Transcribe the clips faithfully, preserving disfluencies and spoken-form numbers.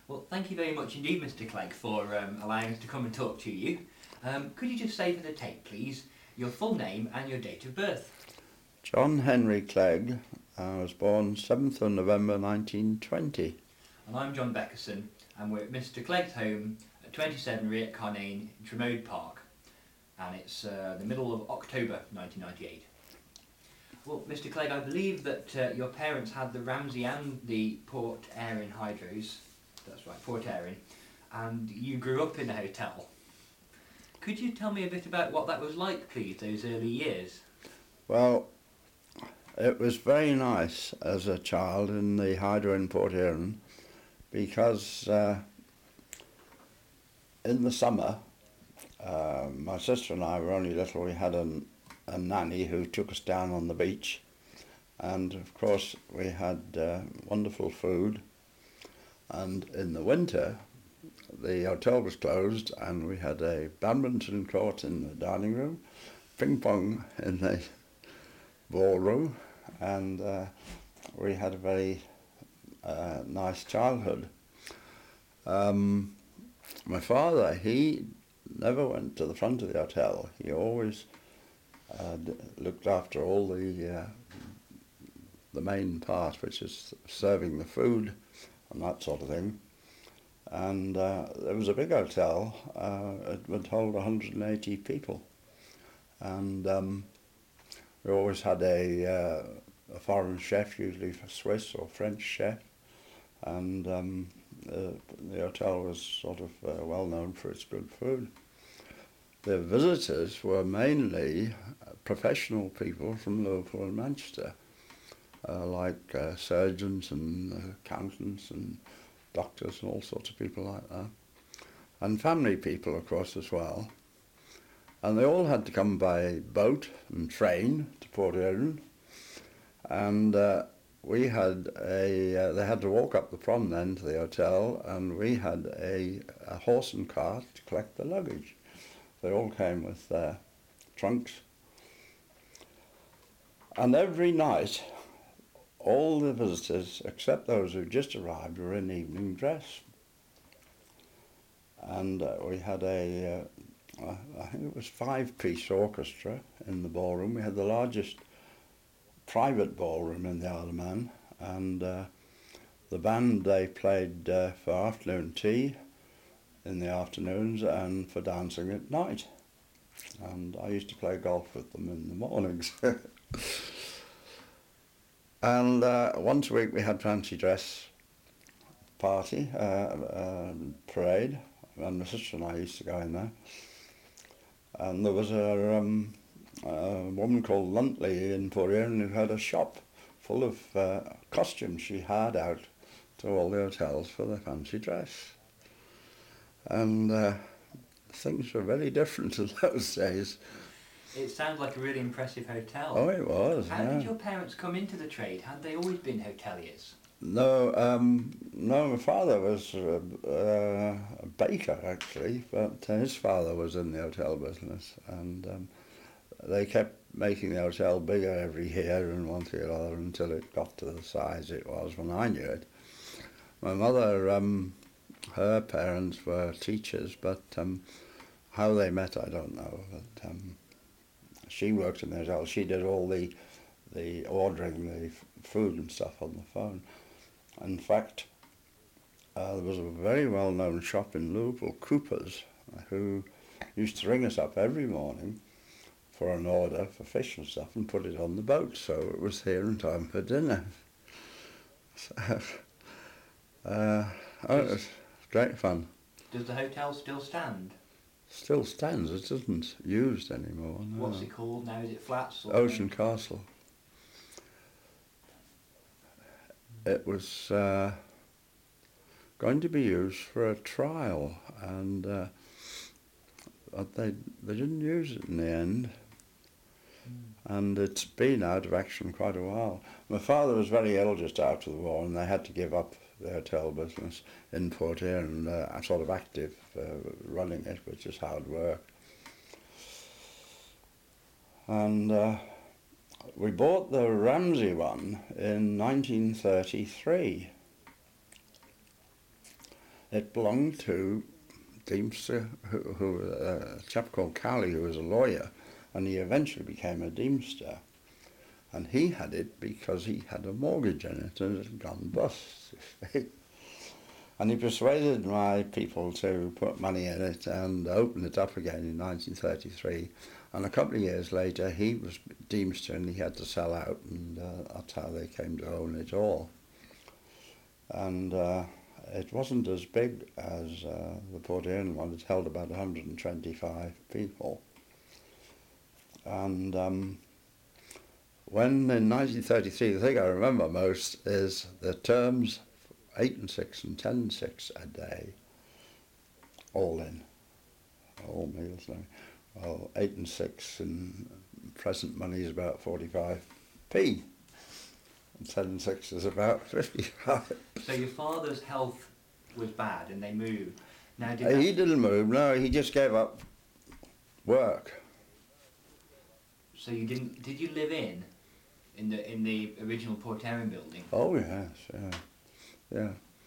Well, thank you very much indeed, Mister Clegg, for um, allowing us to come and talk to you. Um, could you just say for the tape, please, your full name and your date of birth? John Henry Clegg. I was born seventh of November nineteen twenty. And I'm John Beckerson, and we're at Mister Clegg's home at twenty-seven Riet Carnane in Tremode Park. And it's uh, the middle of October nineteen ninety-eight. Well, Mister Clegg, I believe that uh, your parents had the Ramsey and the Port Erin hydros. That's right, Port Erin. And you grew up in a hotel. Could you tell me a bit about what that was like, please, those early years? Well, it was very nice as a child in the hydro in Port Erin because uh, in the summer, uh, my sister and I were only little. We had an, a nanny who took us down on the beach, and of course we had uh, wonderful food. And in the winter, the hotel was closed and we had a badminton court in the dining room, ping pong in the ballroom, and uh, we had a very uh, nice childhood. Um, my father, he never went to the front of the hotel. He always uh, looked after all the, uh, the main part, which is serving the food and that sort of thing. And uh, there was a big hotel. Uh, it would hold one hundred eighty people, and um, we always had a, uh, a foreign chef, usually a Swiss or French chef, and um, uh, the hotel was sort of uh, well known for its good food. The visitors were mainly professional people from Liverpool and Manchester, uh, like uh, surgeons and uh, accountants and doctors and all sorts of people like that, and family people, of course, as well. And they all had to come by boat and train to Port Erin, and uh, we had a, uh, they had to walk up the prom then to the hotel, and we had a, a horse and cart to collect the luggage. They all came with their trunks. And every night, all the visitors, except those who just arrived, were in evening dress. And uh, we had a, uh, I think it was five-piece orchestra in the ballroom. We had the largest private ballroom in the Isle of Man, and uh, the band, they played uh, for afternoon tea in the afternoons and for dancing at night. And I used to play golf with them in the mornings. And uh, once a week we had fancy dress party, uh, uh, parade, and my sister and I used to go in there. And there was a, um, a woman called Luntley in Port Erin who had a shop full of uh, costumes she hired out to all the hotels for their fancy dress. And uh, things were very different in those days. It sounds like a really impressive hotel. Oh, it was. How yeah. did your parents come into the trade? Had they always been hoteliers? No, um, no, my father was uh, uh, a baker, actually, but his father was in the hotel business, and um, they kept making the hotel bigger every year and one thing or other until it got to the size it was when I knew it. My mother, um, her parents were teachers, but um, how they met I don't know. But um, she worked in the hotel. She did all the the ordering, the f food and stuff on the phone. In fact, uh, there was a very well-known shop in Liverpool, Cooper's, who used to ring us up every morning for an order for fish and stuff and put it on the boat, so it was here in time for dinner. So, uh, oh, it was great fun. Does the hotel still stand? Still stands. It isn't used anymore. No. What's it called now? Is it Flats? Or Ocean Castle. It was uh, going to be used for a trial, and uh, but they they didn't use it in the end. Mm. And it's been out of action quite a while. My father was very ill just after the war, and they had to give up the hotel business in Port Erin, uh, sort of active uh, running it, which is hard work. And uh, we bought the Ramsey one in nineteen thirty-three. It belonged to Deemster, who, who uh, a chap called Cowley, who was a lawyer, and he eventually became a Deemster. And he had it because he had a mortgage in it and it had gone bust. And he persuaded my people to put money in it and open it up again in nineteen thirty-three. And a couple of years later, he was Deemster and he had to sell out, and uh, that's how they came to own it all. And uh, it wasn't as big as uh, the Port Erin one. It held about one hundred twenty-five people. And um, when in nineteen thirty-three, the thing I remember most is the terms eight and six and ten and six a day, all in, all meals. Well, eight and six in present money is about forty-five p, and ten and six is about fifty-five. So your father's health was bad, and they moved. Now, did Uh, that, he didn't move. No, he just gave up work. so you didn't? Did you live in, in the in the original Port Erin building? Oh yes, yeah, yeah.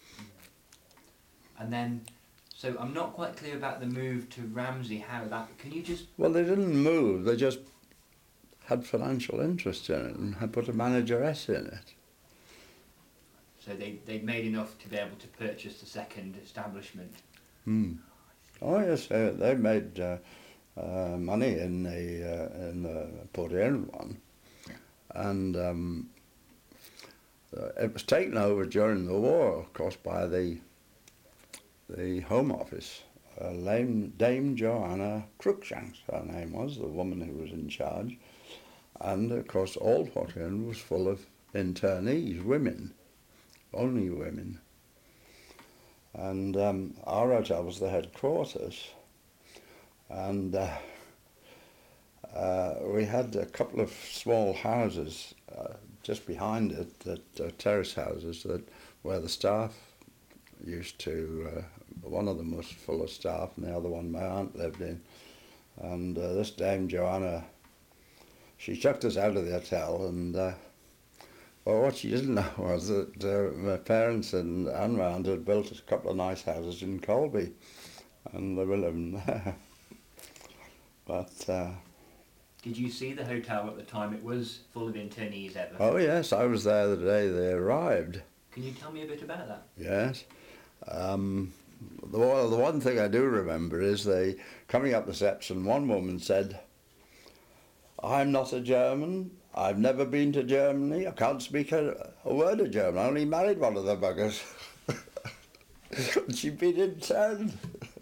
And then, so I'm not quite clear about the move to Ramsey. How that? Can you just? Well, they didn't move. They just had financial interest in it and had put a manageress in it. So they they made enough to be able to purchase the second establishment. Hmm. Oh yes, they, they made uh, uh, money in the uh, in the Port Erin one, and um, uh, it was taken over during the war, of course, by the the Home Office. Uh, Dame, Dame Joanna Cruikshanks, her name was, the woman who was in charge, and of course all Port Erin was full of internees, women, only women. And um, our hotel was the headquarters, and uh, uh, we had a couple of small houses uh, just behind it, that uh, terrace houses, that where the staff used to. Uh, one of them was full of staff, and the other one my aunt lived in. And uh, this Dame Joanna, she chucked us out of the hotel, and uh, well, what she didn't know was that uh, my parents and Anne Round had built a couple of nice houses in Colby, and they were living there. But uh, Did you see the hotel at the time? It was full of internees ever. oh yes, I was there the day they arrived. Can you tell me a bit about that? Yes. Um, the, one- the one thing I do remember is they coming up the steps, and one woman said, "I'm not a German. I've never been to Germany. I can't speak a, a word of German. I only married one of the buggers." She'd been interned.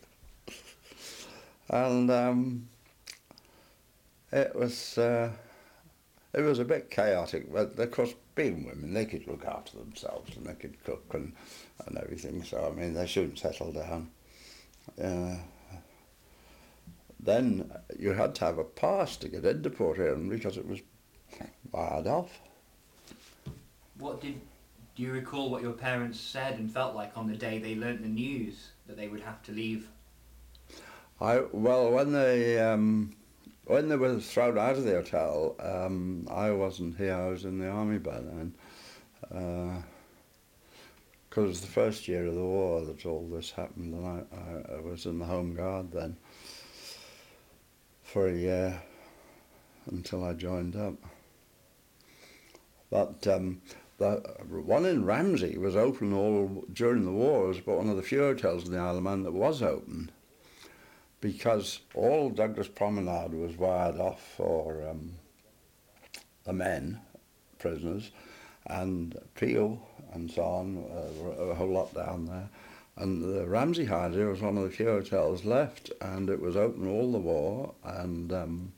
And um, it was uh, it was a bit chaotic, but of course, being women, they could look after themselves and they could cook and, and everything. So I mean, they soon settled down. Uh, then you had to have a pass to get into Port Erin because it was barred off. What did do you recall what your parents said and felt like on the day they learnt the news that they would have to leave? I well, when they um, when they were thrown out of the hotel, um, I wasn't here. I was in the army by then, because uh, it was the first year of the war that all this happened, and I, I, I was in the Home Guard then for a year until I joined up. But um, the one in Ramsey was open all during the war. It was about one of the few hotels in the Isle of Man that was open, because all Douglas Promenade was wired off for um, the men, prisoners, and Peel and so on, uh, a whole lot down there. And the Ramsey Hyder was one of the few hotels left, and it was open all the war, and um,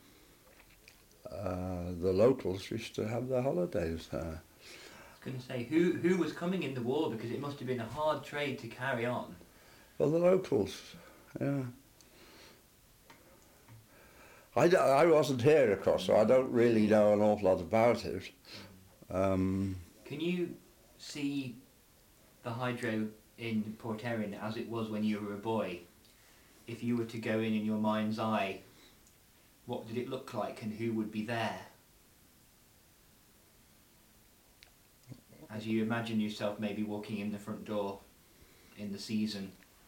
uh, the locals used to have their holidays there. I was going to say, who who was coming in the war, because it must have been a hard trade to carry on. Well, the locals, yeah. I, d- I wasn't here, of course, so I don't really know an awful lot about it. Um, Can you see the hydro in Port Erin as it was when you were a boy? If you were to go in in your mind's eye, what did it look like and who would be there? As you imagine yourself maybe walking in the front door. in the season?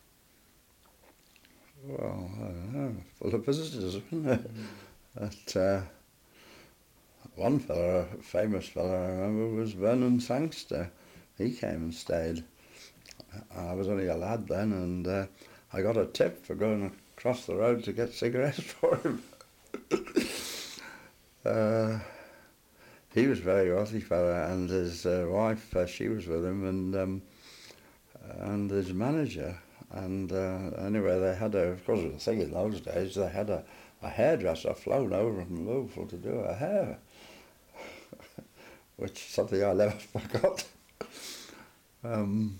Well, I don't know, full of visitors, wasn't it? Mm. But, uh, one fella, a famous fella I remember, was Vernon Sangster. He came and stayed. I was only a lad then, and uh, I got a tip for going across the road to get cigarettes for him. uh, he was a very wealthy fella, and his uh, wife, uh, she was with him, and um, and his manager. And uh, anyway, they had a, of course it was a thing in those days, they had a, a hairdresser flown over from Louisville to do her hair, which is something I never forgot. um,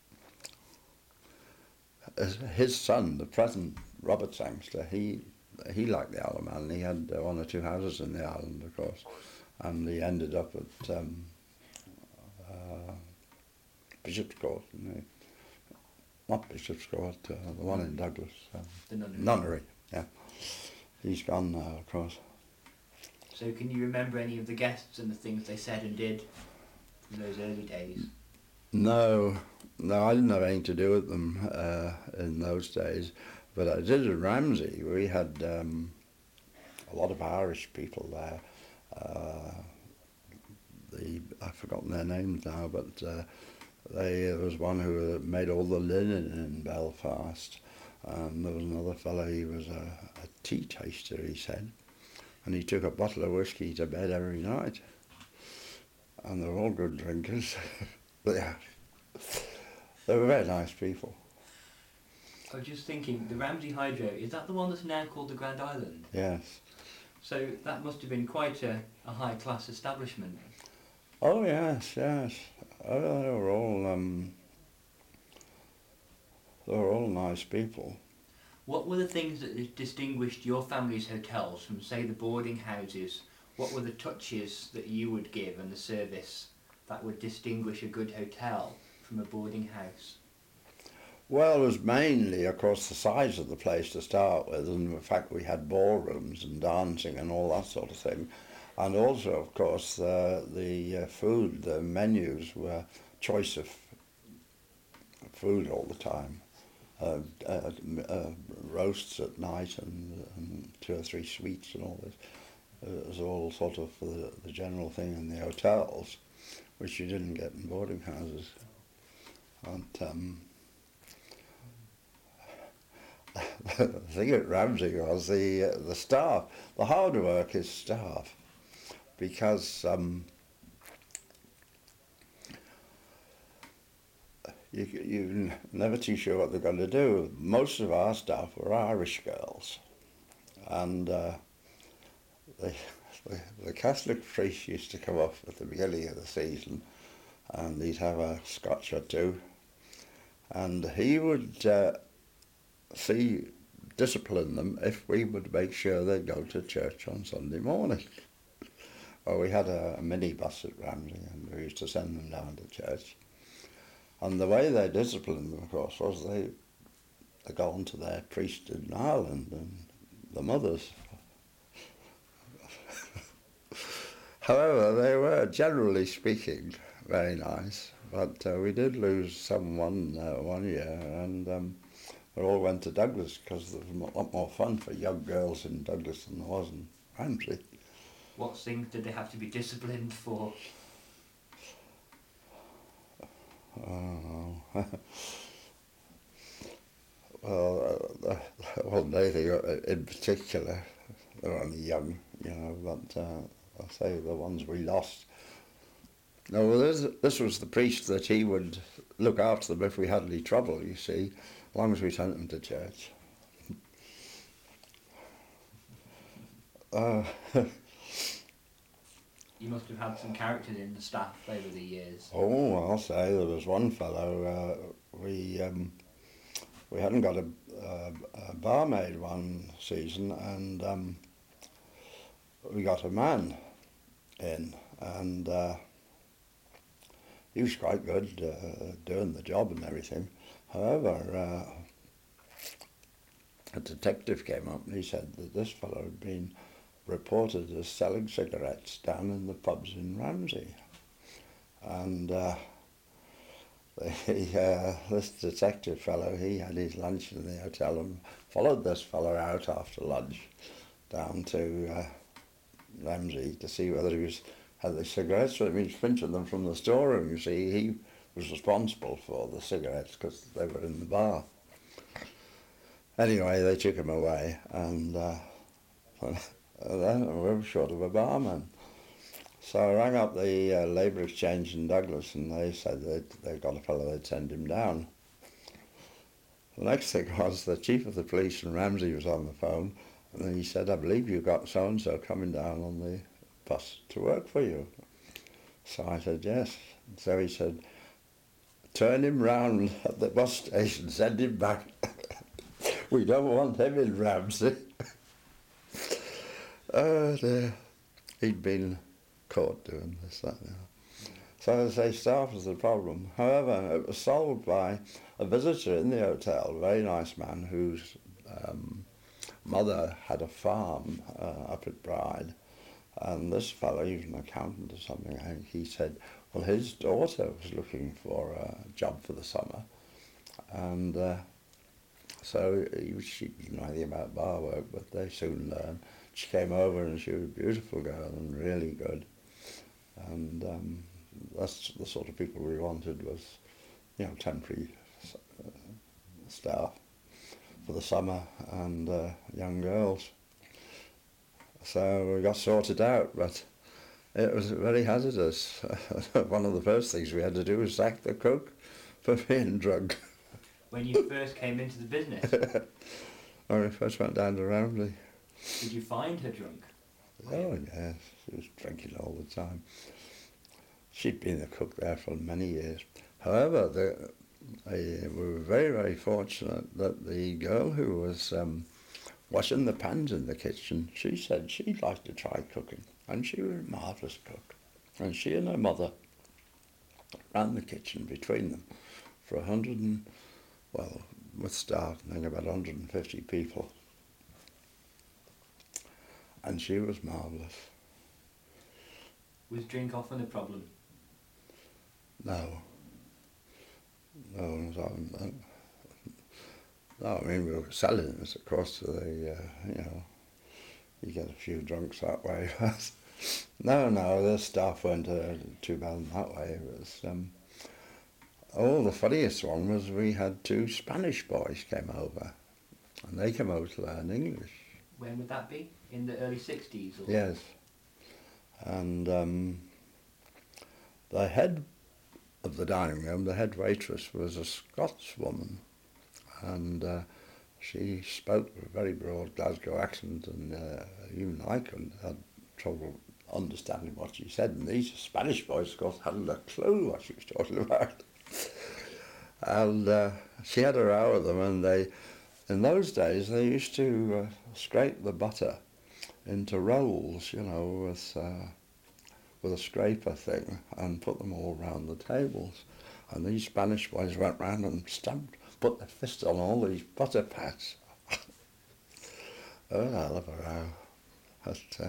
his son, the present Robert Sangster, he he liked the Isle of Man. He had uh, one or two houses in the island, of course, and he ended up at um, uh, Bishop's Court, didn't he? Not Bishop's Court, uh, the one in Douglas. Um, The nunnery. Nunnery, yeah. He's gone now, of course. So can you remember any of the guests and the things they said and did in those early days? No, no, I didn't have anything to do with them uh, in those days, but I did in Ramsey. We had um, a lot of Irish people there. Uh, the I've forgotten their names now, but uh, they there was one who made all the linen in Belfast, and there was another fellow. He was a, a tea taster, he said, and he took a bottle of whiskey to bed every night, and they were all good drinkers. But yeah, they were very nice people. I was just thinking, the Ramsey Hydro, is that the one that's now called the Grand Island? Yes. So that must have been quite a, a high-class establishment. Oh yes, yes. Oh, they were all um, they were all nice people. What were the things that distinguished your family's hotels from, say, the boarding houses? What were the touches that you would give and the service that would distinguish a good hotel from a boarding house? Well, it was mainly, of course, the size of the place to start with, and the fact we had ballrooms and dancing and all that sort of thing. And also, of course, uh, the uh, food, the menus were choice of food all the time. Uh, uh, uh, roasts at night and, and two or three sweets and all this. It was all sort of the, the general thing in the hotels, which you didn't get in boarding houses. And um, the thing at Ramsey was the uh, the staff. The hard work is staff, because um, you you're never too sure what they're going to do. Most of our staff were Irish girls, and uh, the, the the Catholic priest used to come off at the beginning of the season, and he'd have a scotch or two, and he would uh, see discipline them if we would make sure they'd go to church on Sunday morning. Well, we had a, a minibus at Ramsey, and we used to send them down to church. And the way they disciplined them, of course, was they they go on to their priest in Ireland and the mothers. However, they were, generally speaking, very nice. But uh, we did lose someone uh, one year, and um, they all went to Douglas because there was a lot more fun for young girls in Douglas than there was in Ramsey. What things did they have to be disciplined for? Oh, well, uh, wasn't anything in particular. They were only young, you know, but uh, I'll say the ones we lost. No, well, this, this was the priest that he would look after them if we had any trouble, you see, as long as we sent them to church. uh, You must have had some characters in the staff over the years. Oh, I'll say there was one fellow. Uh, we um, we hadn't got a, a, a barmaid one season, and um, we got a man in, and uh, he was quite good uh, doing the job and everything. However, uh, a detective came up and he said that this fellow had been reported as selling cigarettes down in the pubs in Ramsey. And uh, the, uh, this detective fellow, he had his lunch in the hotel and followed this fellow out after lunch down to uh, Ramsey to see whether he was had the cigarettes. So he was pinching them from the storeroom. You see, he was responsible for the cigarettes because they were in the bar. Anyway, they took him away, and uh, then we were short of a barman. So I rang up the uh, Labour Exchange in Douglas, and they said they'd, they'd got a fellow, they'd send him down. The next thing was the chief of the police in Ramsey was on the phone, and then he said, I believe you've got so-and-so coming down on the bus to work for you. So I said, yes. So he said, turn him round at the bus station, send him back. We don't want him in Ramsey. Oh dear. He'd been caught doing this, that, you know. So as I say, staff was the problem. However, it was solved by a visitor in the hotel, a very nice man whose um, mother had a farm uh, up at Bride. And this fellow, he was an accountant or something, and he said, well, his daughter was looking for a job for the summer. And uh, so he, she didn't know anything about bar work, but they soon learned. She came over and she was a beautiful girl and really good. And um, that's the sort of people we wanted was, you know, temporary uh, staff for the summer and uh, young girls. So we got sorted out, but it was very hazardous. One of the first things we had to do was sack the cook for being drunk. When you first came into the business? When we first went down to Ramsey. Did you find her drunk? Oh yes, she was drinking all the time. She'd been the cook there for many years. However, the, I, we were very, very fortunate that the girl who was um, washing the pans in the kitchen, she said she'd like to try cooking. And she was a marvellous cook. And she and her mother ran the kitchen between them for a hundred and, well, with staff, I think about one hundred and fifty people. And she was marvellous. Was drink often a problem? No. No, no, no, I mean, we were selling this across to the, uh, you know, you get a few drunks that way. no, no, the staff weren't uh, too bad in that way. It was, um, oh, the funniest one was we had two Spanish boys came over, and they came over to learn English. When would that be? In the early sixties? Or? Yes. And um, the head of the dining room, the head waitress, was a Scotswoman, and uh, she spoke with a very broad Glasgow accent, and uh, even I couldn't had trouble understanding what she said, and these Spanish boys, of course, hadn't a clue what she was talking about. And uh, she had a row with them, and they, in those days, they used to uh, scrape the butter into rolls, you know, with uh, with a scraper thing, and put them all round the tables. And these Spanish boys went round and stamped, put their fists on all these butter pats. Oh, I love a row. But, uh,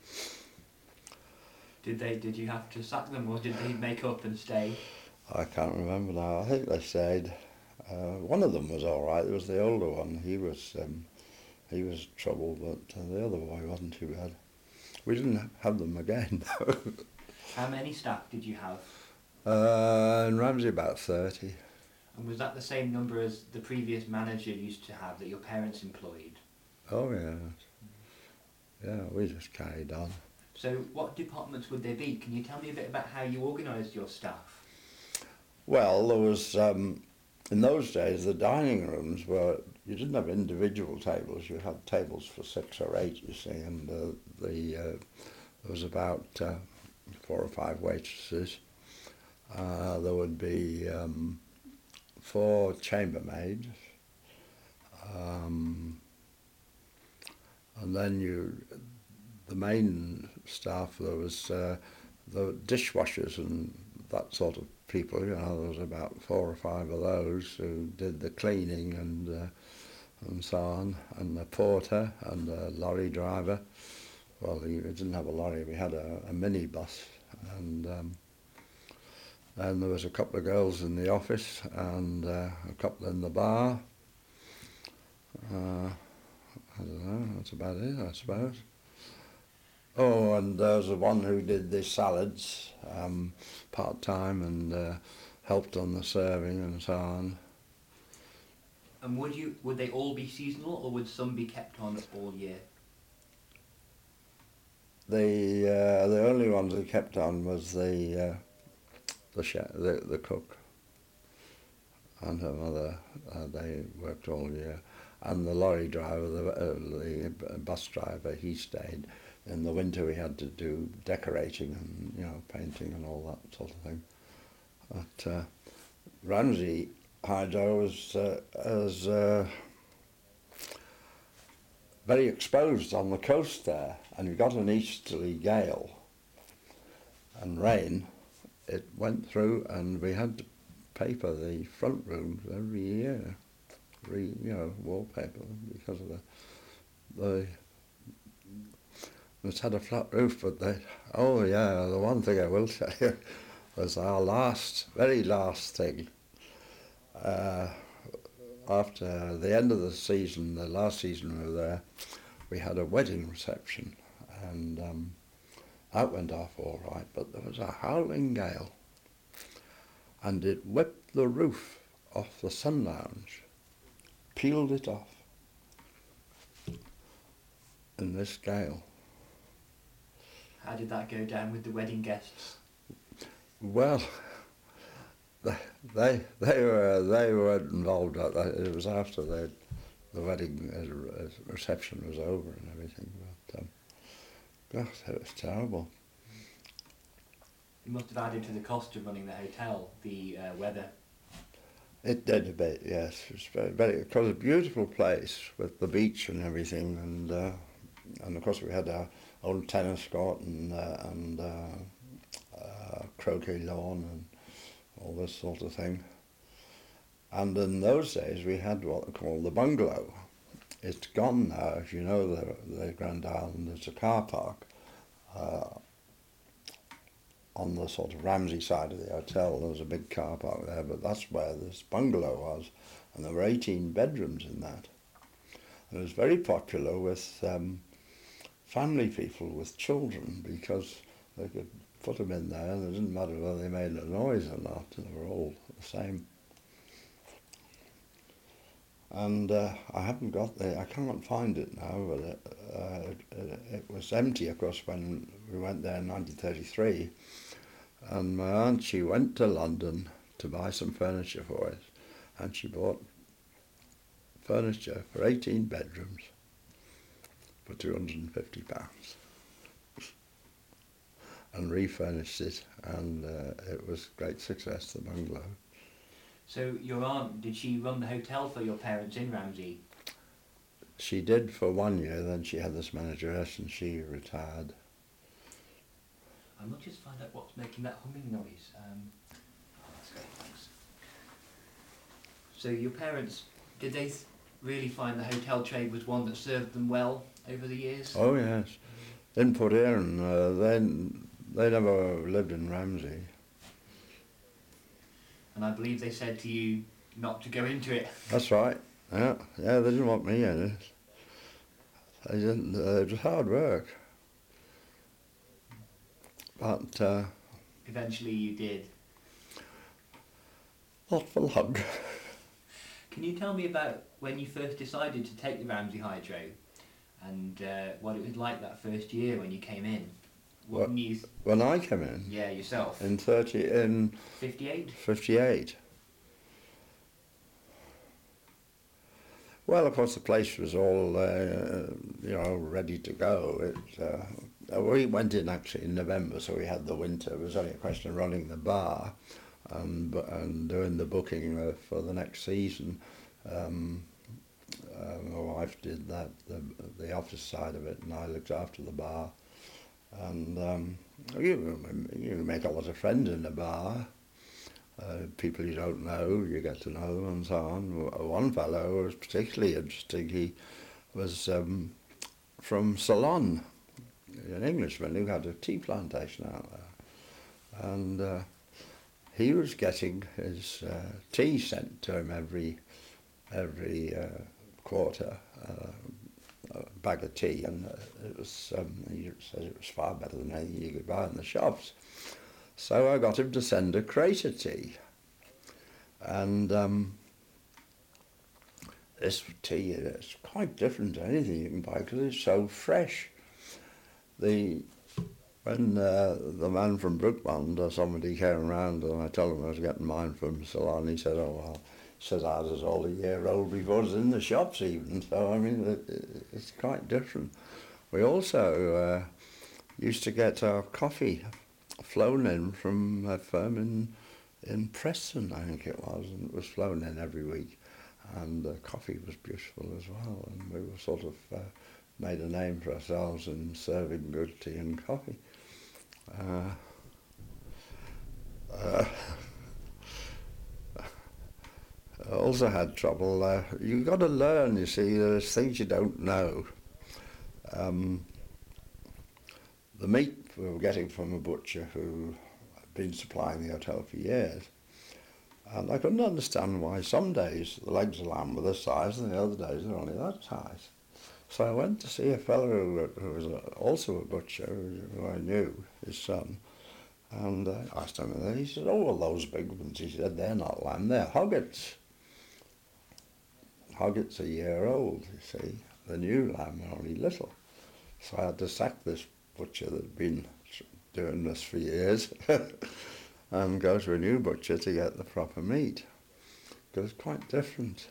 did they? Did you have to sack them, or did they make up and stay? I can't remember now. I think they stayed. Uh, one of them was all right. It was the older one. He was um, he was trouble, but uh, the other boy wasn't too bad. We didn't have them again, though. How many staff did you have? Uh, in Ramsey, about thirty. And was that the same number as the previous manager used to have that your parents employed? Oh, yeah. Yeah, we just carried on. So what departments would there be? Can you tell me a bit about how you organised your staff? Well, there was, um, in those days, the dining rooms were, you didn't have individual tables, you had tables for six or eight, you see, and uh, the uh, there was about uh, four or five waitresses. Uh, there would be um, four chambermaids, um, and then you, the main staff, there was uh, the dishwashers and that sort of people, you know, there was about four or five of those who did the cleaning and uh, and so on, and the porter and the lorry driver. Well, we didn't have a lorry, we had a, a minibus, and um, And there was a couple of girls in the office and uh, a couple in the bar. Uh, I don't know, that's about it, I suppose. Oh, and there was the one who did the salads um, part-time and uh, helped on the serving and so on. And would you would they all be seasonal, or would some be kept on all year? The uh, the only ones that kept on was the uh, the, chef, the the cook and her mother. Uh, they worked all year, and the lorry driver, the, uh, the bus driver, he stayed. In the winter, we had to do decorating and you know painting and all that sort of thing. But uh, Ramsey Hydro was uh, as uh, very exposed on the coast there, and you got an easterly gale and rain. It went through, and we had to paper the front rooms every year, re, you know, wallpaper because of the the. It's had a flat roof, but they, oh yeah, the one thing I will tell you was our last, very last thing. Uh, after the end of the season, the last season we were there, we had a wedding reception, and um, that went off all right, but there was a howling gale, and it whipped the roof off the sun lounge, peeled it off in this gale. How did that go down with the wedding guests? Well, they they they were they were involved. It was after the the wedding reception was over and everything. But um, gosh, it was terrible. It must have added to the cost of running the hotel, the uh, weather. It did a bit, yes. It was very, very. It was a beautiful place with the beach and everything, and uh, and of course we had our old tennis court and uh, and uh, uh, croquet lawn and all this sort of thing. And in those days we had what they call the bungalow. It's gone now. If you know the the Grand Island, there's a car park uh, on the sort of Ramsey side of the hotel. There was a big car park there, but that's where this bungalow was, and there were eighteen bedrooms in that. And it was very popular with um, family people with children because they could put them in there and it didn't matter whether they made a noise or not, they were all the same. And uh, I haven't got the, I can't find it now, but it, uh, it, it was empty, of course, when we went there in nineteen thirty-three. And my aunt, she went to London to buy some furniture for us, and she bought furniture for eighteen bedrooms for two hundred and fifty pounds and refurnished it, and uh, it was a great success, the bungalow. So your aunt, did she run the hotel for your parents in Ramsey? She did for one year, then she had this manageress and she retired. I will just find out what's making that humming noise. Um, oh, that's great, thanks. So your parents, did they th- really find the hotel trade was one that served them well over the years? Oh yes, in Port Erin, uh, they, they never lived in Ramsey. And I believe they said to you not to go into it. That's right, yeah, yeah, they didn't want me in it. They didn't, uh, it was hard work. But uh, eventually you did. Not for long. Can you tell me about when you first decided to take the Ramsey Hydro and uh, what it was like that first year when you came in? What What, you, when I came in? yeah, yourself. In thirty in fifty-eight? fifty-eight. Well, of course, the place was all uh, you know ready to go. It, uh, we went in actually in November, so we had the winter. It was only a question of running the bar and and doing the booking uh, for the next season. Um, uh, my wife did that, the the office side of it, and I looked after the bar. And um, you, you make a lot of friends in the bar. Uh, people you don't know, you get to know, and so on. One fellow was particularly interesting. He was um, from Ceylon, an Englishman who had a tea plantation out there. And uh, he was getting his uh, tea sent to him every every uh, quarter, uh, a bag of tea, and uh, it was um, he said it was far better than anything you could buy in the shops. So I got him to send a crate of tea, and um, this tea is quite different to anything you can buy because it's so fresh. The when uh, the man from Brookmond or somebody came around and I told him I was getting mine from Ceylon, he said, "Oh well," he says, "ours is all a year old before it's in the shops even." So I mean, it, it's quite different. We also uh, used to get our coffee flown in from a firm in in Preston, I think it was, and it was flown in every week, and the coffee was beautiful as well, and we were sort of uh, made a name for ourselves in serving good tea and coffee. Uh, uh, I also had trouble. Uh, you've got to learn, you see, there's things you don't know. Um, the meat we were getting from a butcher who had been supplying the hotel for years, and I couldn't understand why some days the legs of lamb were this size and the other days they're only that size. So I went to see a fellow who, who was a, also a butcher, who I knew, his son, and I asked him, and he said, "Oh, well, those big ones," he said, "they're not lamb, they're hoggets. Hoggets a year old, you see. The new lamb are only little." So I had to sack this butcher that had been doing this for years and go to a new butcher to get the proper meat, because it's quite different.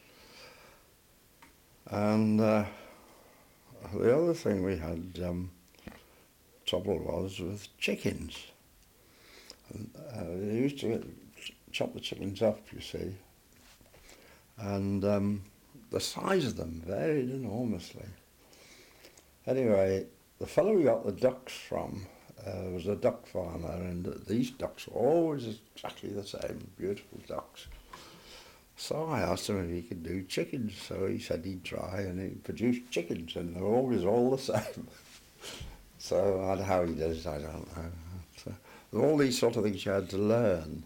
And uh, the other thing we had um, trouble was with chickens. And, uh, they used to chop the chickens up, you see, and um, the size of them varied enormously. Anyway, the fellow we got the ducks from uh, was a duck farmer, and these ducks were always exactly the same, beautiful ducks. So I asked him if he could do chickens, so he said he'd try, and he produced chickens, and they were always all the same. So how he did it, I don't know. So, all these sort of things you had to learn.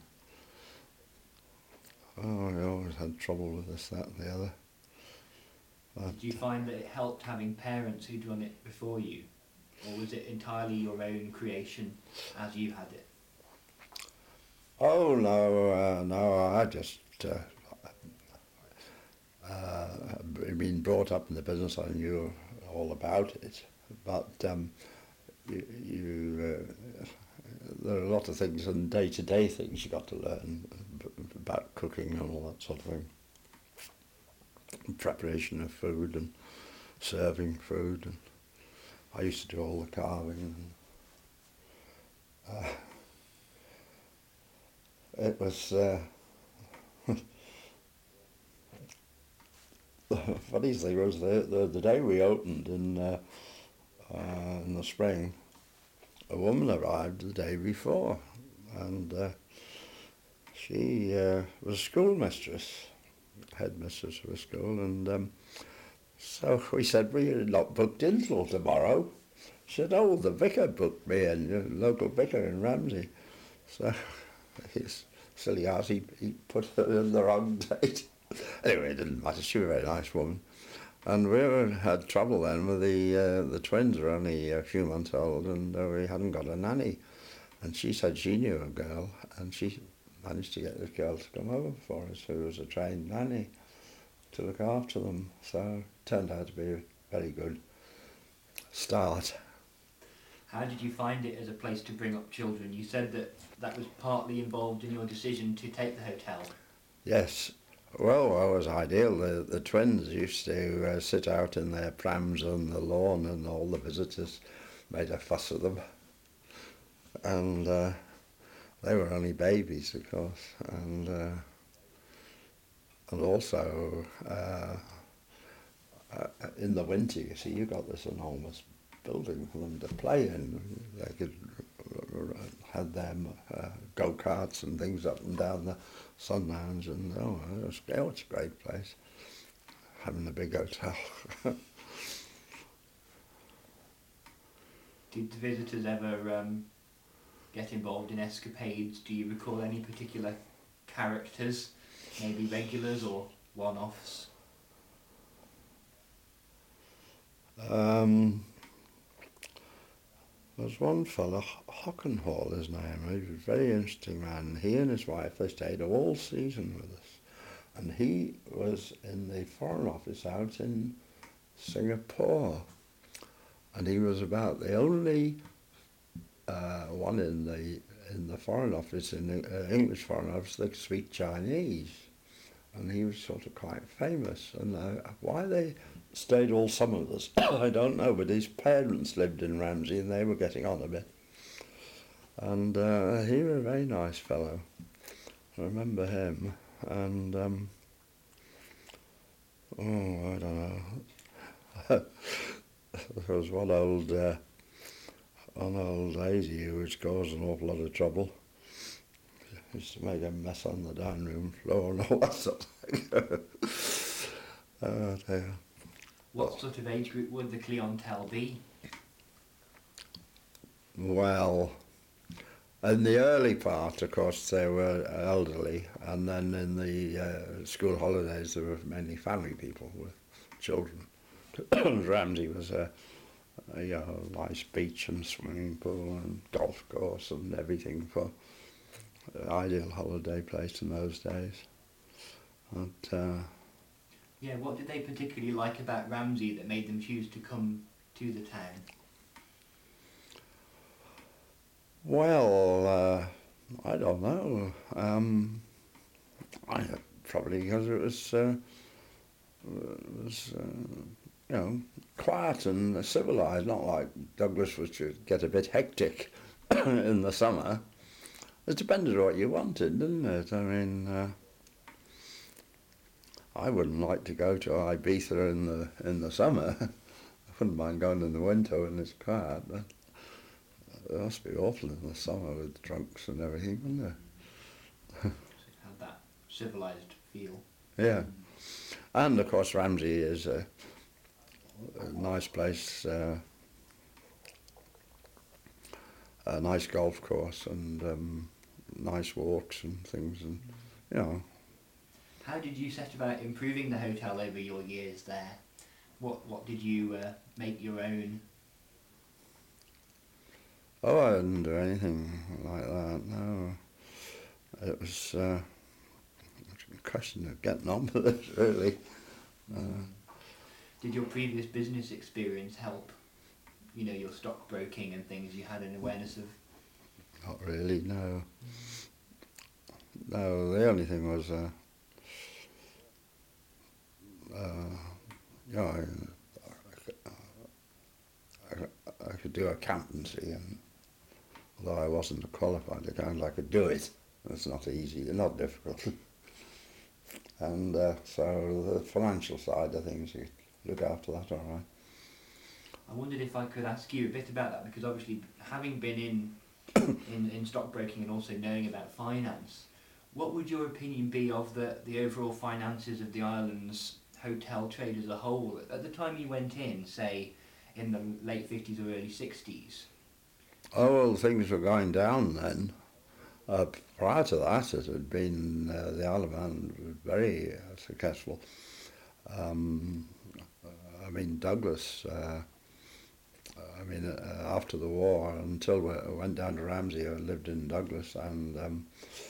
Oh, I always had trouble with this, that and the other. But did you find that it helped having parents who'd done it before you? Or was it entirely your own creation as you had it? Oh, no, uh, no, I just... Uh, uh, been brought up in the business, I knew all about it. But um, you... you uh, there are a lot of things and day-to-day things you got to learn about cooking and all that sort of thing. Preparation of food and serving food, and I used to do all the carving. And, uh, it was uh, the funniest thing was the, the the day we opened in uh, uh, in the spring, a woman arrived the day before, and uh, she uh, was a schoolmistress, headmistress of a school, and um, so we said, "Well, you're not booked in till tomorrow." She said, "Oh, the vicar booked me in, the local vicar in Ramsey." So his silly ass, he, he put her in the wrong date. Anyway, it didn't matter, she was a very nice woman. And we were, had trouble then with the, uh, the twins were only a few months old, and uh, we hadn't got a nanny. And she said she knew a girl, and she managed to get this girl to come over for us, who was a trained nanny, to look after them. So it turned out to be a very good start. How did you find it as a place to bring up children? You said that that was partly involved in your decision to take the hotel. Yes. Well, it was ideal. The, the twins used to uh, sit out in their prams on the lawn, and all the visitors made a fuss of them. And uh, they were only babies, of course. And uh, and also, uh, uh, in the winter, you see, you got this enormous building for them to play in. They could had them uh, go-karts and things up and down the sun lounge, and oh, it was, it was a great place, having a big hotel. Did the visitors ever um, get involved in escapades? Do you recall any particular characters, maybe regulars or one-offs? Um, there's one fellow, Hockenhall his name, he was a very interesting man. He and his wife, they stayed all season with us. And he was in the Foreign Office out in Singapore. And he was about the only uh, one in the in the Foreign Office, in the uh, English Foreign Office, that could speak Chinese. And he was sort of quite famous. And uh, why they stayed all summer with us, I don't know, but his parents lived in Ramsey and they were getting on a bit. And uh, he was a very nice fellow. I remember him. And, um, oh, I don't know. There was one old, uh, one old lady who was causing an awful lot of trouble. Used to make a mess on the dining room floor and all that sort of thing. Oh dear. What sort of age group would the clientele be? Well, in the early part, of course, they were elderly, and then in the uh, school holidays, there were mainly family people with children. Ramsey was a, a you know, nice beach and swimming pool and golf course and everything for an ideal holiday place in those days. But, uh, Yeah, what did they particularly like about Ramsey that made them choose to come to the town? Well, uh, I don't know. Um, I, probably because it was, uh, it was uh, you know, quiet and civilised, not like Douglas, which would get a bit hectic in the summer. It depended on what you wanted, didn't it? I mean, uh, I wouldn't like to go to Ibiza in the in the summer. I wouldn't mind going in the winter when it's quiet, but it must be awful in the summer with drunks and everything, wouldn't it? So it had that civilised feel. Yeah. And of course Ramsey is a, a nice place, uh, a nice golf course and um, nice walks and things, and you know. How did you set about improving the hotel over your years there? What what did you uh, make your own? Oh, I didn't do anything like that, no. It was uh, a question of getting on with it, really. Uh, Did your previous business experience help, you know, your stockbroking and things? You had an awareness of? Not really, no. No, the only thing was, uh, uh, you know, I, I, I could do accountancy, and although I wasn't a qualified accountant, I could do it. It's not easy, not difficult. And uh, so the financial side of things, you look after that all right. I wondered if I could ask you a bit about that, because obviously having been in, in, in stockbroking and also knowing about finance, what would your opinion be of the, the overall finances of the island's hotel trade as a whole? At the time you went in, say in the late fifties or early sixties? Oh, well, things were going down then. Uh, prior to that, it had been, uh, the Isle of Man was very uh, successful. Um, I mean, Douglas, uh, I mean, uh, after the war, until we went down to Ramsey, I lived in Douglas, and um,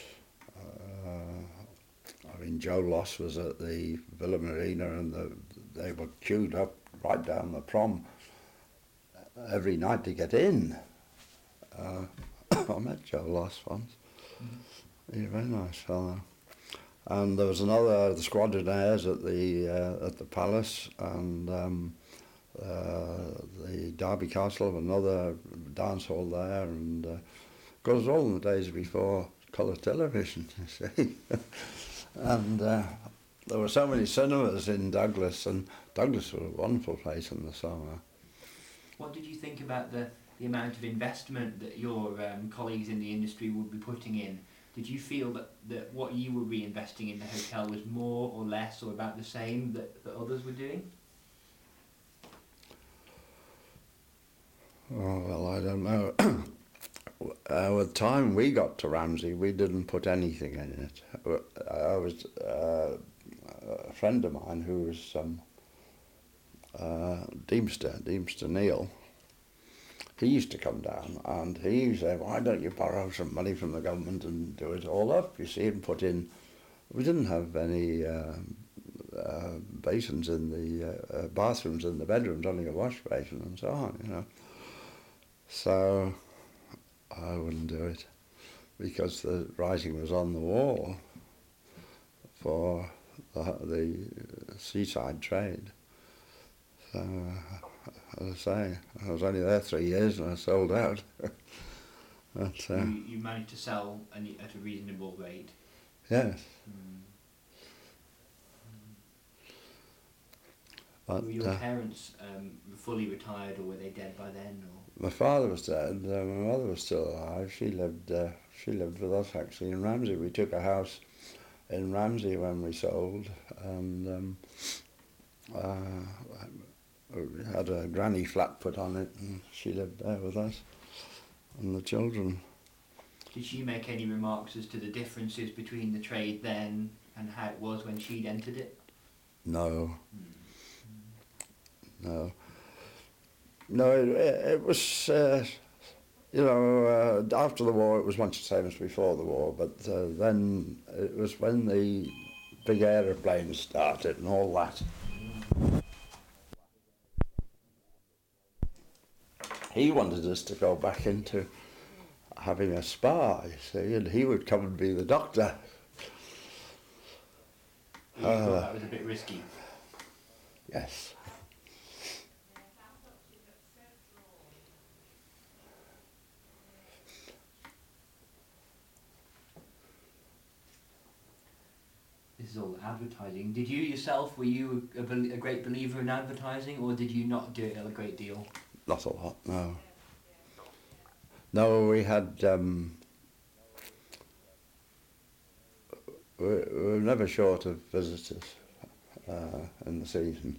uh, I mean, Joe Loss was at the Villa Marina, and the, they were queued up right down the prom every night to get in. Uh, I met Joe Loss once. Mm-hmm. He's a very nice fellow. And there was another, the Squadronaires at the uh, at the Palace, and um, uh, the Derby Castle, another dance hall there, and uh, goes all in the days before colour television, you see. And uh, there were so many cinemas in Douglas, and Douglas was a wonderful place in the summer. What did you think about the, the amount of investment that your um, colleagues in the industry would be putting in? Did you feel that, that what you were reinvesting in the hotel was more or less or about the same that, that others were doing? Oh, well, I don't know. Uh, by the time we got to Ramsey, we didn't put anything in it. I was uh, a friend of mine who was um, uh, Deemster, Deemster Neil. He used to come down and he said, "Why don't you borrow some money from the government and do it all up?" You see, and put in. We didn't have any uh, uh, basins in the uh, uh, bathrooms in the bedrooms, only a wash basin and so on, you know. So I wouldn't do it because the writing was on the wall for the, the seaside trade. So, uh, as I say, I was only there three years and I sold out. But, uh, you, you managed to sell any, at a reasonable rate. Yes. Mm. But, were your uh, parents um, fully retired, or were they dead by then? Or? My father was dead. Uh, my mother was still alive. She lived. Uh, she lived with us actually in Ramsey. We took a house in Ramsey when we sold, and um, uh, we had a granny flat put on it, and she lived there with us and the children. Did she make any remarks as to the differences between the trade then and how it was when she'd entered it? No. Mm. No. No, it, it was, uh, you know, uh, after the war it was much the same as before the war, but uh, then it was when the big aeroplanes started and all that. He wanted us to go back into having a spa, you see, and he would come and be the doctor. You uh, thought that was a bit risky? Yes. This is all advertising. Did you yourself, were you a, a great believer in advertising, or did you not do it a great deal? Not a lot, no. No, we had, um, we, we were never short of visitors uh, in the season.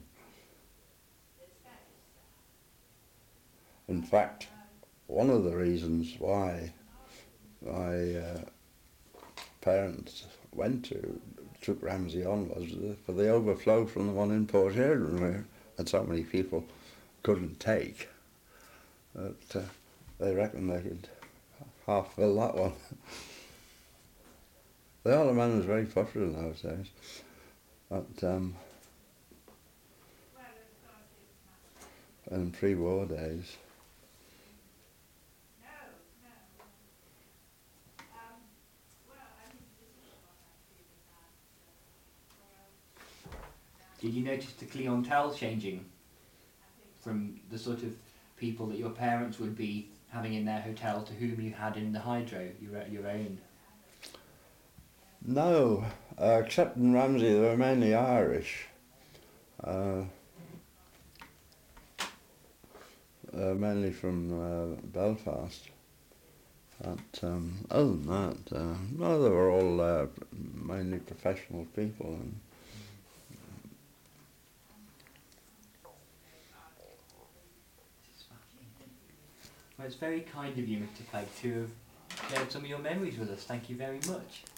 In fact, one of the reasons why my uh, parents went to, took Ramsey on was for the overflow from the one in Port Eden, where and so many people couldn't take that uh, they reckoned they could half fill that one. The Isle of Man was very popular in those days, but um, in pre-war days. Did you notice the clientele changing from the sort of people that your parents would be having in their hotel to whom you had in the Hydro, your, your own? No, uh, except in Ramsey they were mainly Irish. Uh, uh, mainly from uh, Belfast. But um, other than that, uh, no, they were all uh, mainly professional people. And Well, it's very kind of you, Mister Clegg, to have shared some of your memories with us. Thank you very much.